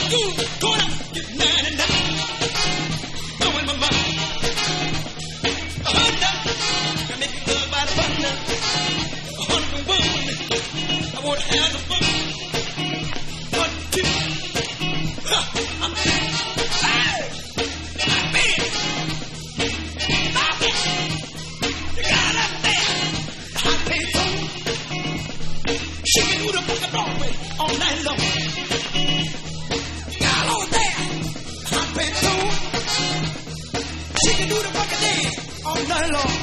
Going up, get 99. Throwing my money. $100. I make it good by the button. 101. I want to have the fun. 1, 2. I'm in. Hey! I'm in. You got up there. I pay toll. She can do the fucking Broadway all night long. Got over there. I pay toll. She can do the fucking dance all night long.